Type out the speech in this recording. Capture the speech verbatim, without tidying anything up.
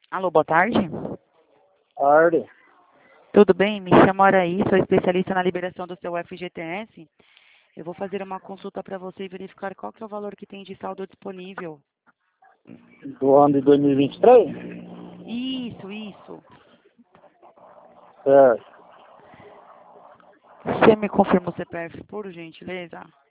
Alô, boa tarde. Tarde. Tudo bem? Me chamo Araí, sou especialista na liberação do seu F G T S. Eu vou fazer uma consulta para você e verificar qual que é o valor que tem de saldo disponível. Do ano de dois mil e vinte e três? Isso, isso. Certo. Você me confirma o C P F, por gentileza?